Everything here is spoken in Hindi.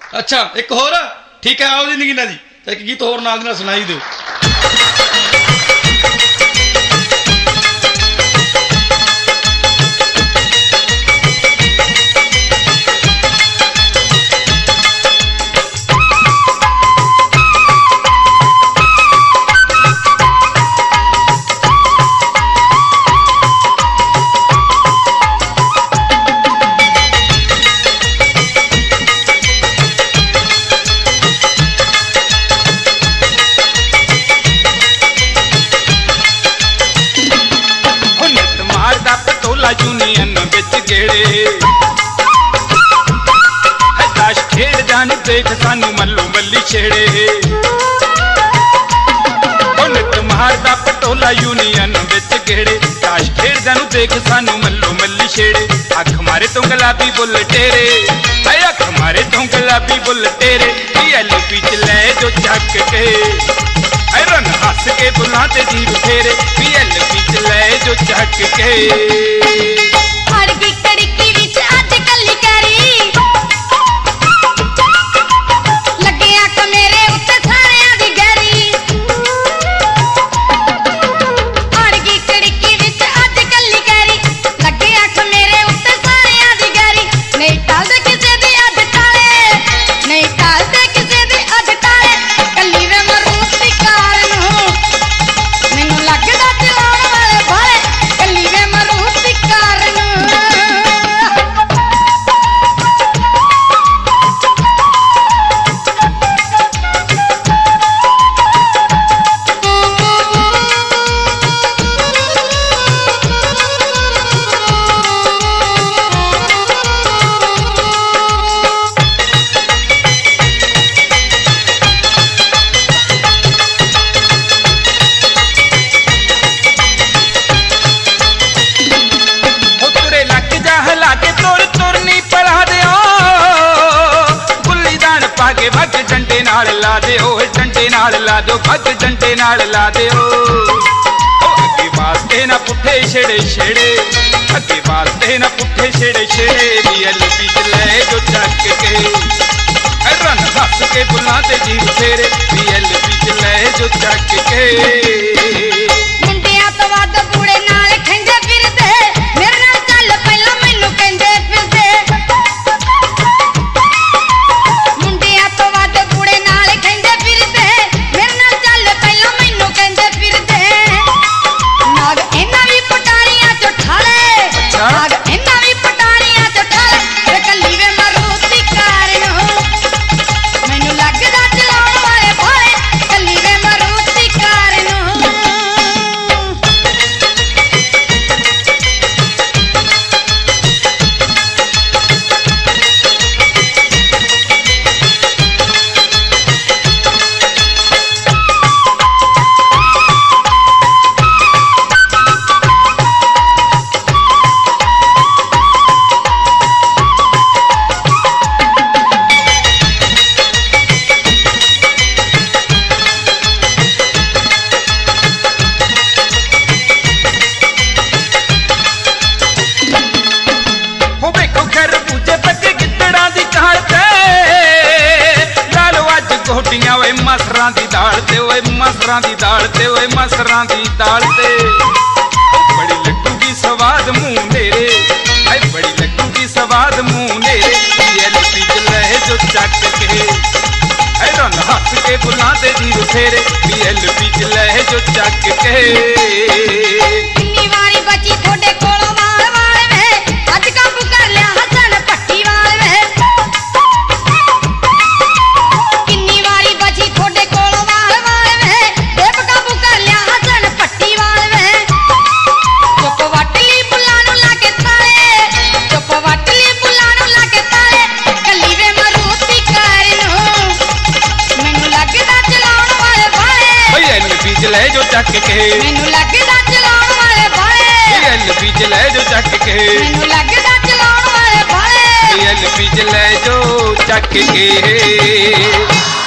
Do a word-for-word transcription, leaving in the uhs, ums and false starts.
अच्छा एक होर ठीक है आओ जी नगीना जी एक गीत होर नाल नाल सुनाई दो। यूनियन बिच गेड़े ताश खेड़ जान देख सानू मल्लो मल्ली छेड़े नित मारदा पटोला यूनियन बिच गेड़े ताश खेड़ जान देख सानू मल्लो मल्ली छेड़े अख मारे तो गुलाबी बुल टेरे अख मारे तो गुलाबी बुल टेरे एल पी च लै जो चक के रन हस के बुला ते जीव फेरे एल पी च लै जो चक के भग डंडे नाल ला दे डंडे नाल ला दो भग डंडे नाल ला दे अगे वास्ते ना पुठे छेड़े छेड़े अगे वास्ते ना पुठे छेड़े छेड़े एल पी च लै जो चक के रन हस के बुला ते जीव फेरे एल पी च लै जो चक के मसरां दी दाल ते ओए मसरां दी दाल ते ओए मसरां दी दाल ते बड़ी लड्डू की स्वाद मुंह मेरे आई बड़ी लड्डू की स्वाद मुंह मेरे एल पी च लै जो चक के रन हस के बुला ते जीव फेरे एल पी च लै जो चक के किन्नी वारी बची थोड़े कोलों मार वाले वे अज काबू कर लिया हसन पट्टी वाले वे लै जो चक के मैनू लगदा चलाउण वाले बाले एल पी च लै जो चक के मैनू लगदा चलाउण वाले बाले एल पी च लै जो चक के।